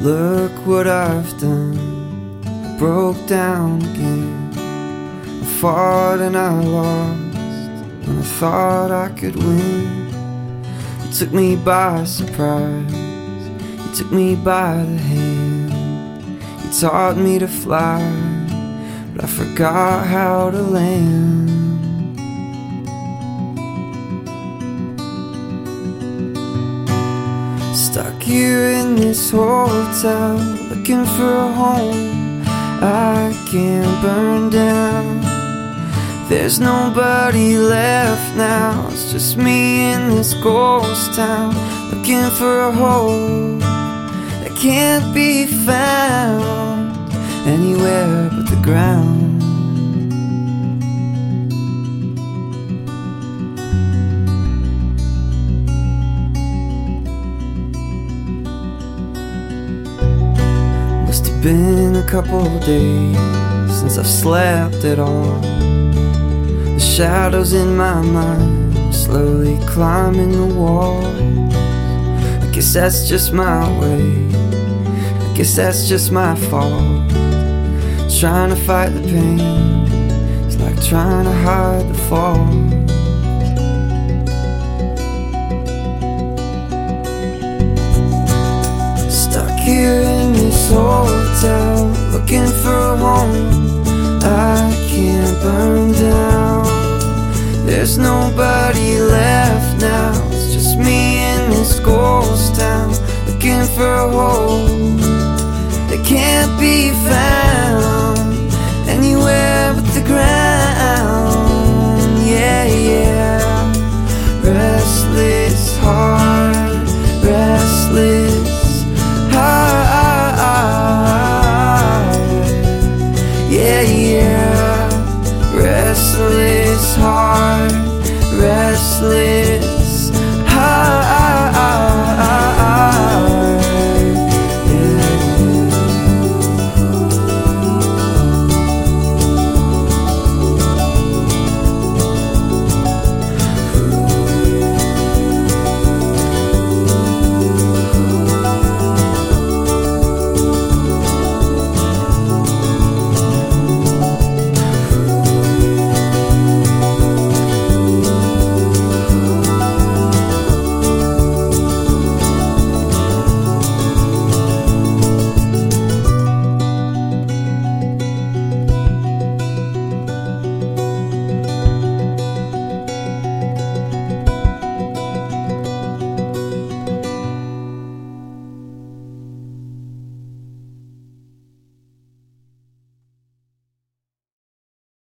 Look what I've done. I broke down again. I fought and I lost when I thought I could win. You took me by surprise. You took me by the hand. You taught me to fly, but I forgot how to land. Stuck here in this hotel, looking for a home I can't burn down. There's nobody left now, it's just me in this ghost town, looking for a hope that can't be found anywhere but the ground. Must have been a couple days since I've slept at all. The shadows in my mind are slowly climbing the wall. I guess that's just my way, I guess that's just my fault. Trying to fight the pain, it's like trying to hide the fall. Stuck here in this hotel, looking for a home I can't burn down. There's nobody left now, it's just me in this ghost town, looking for a home that can't be found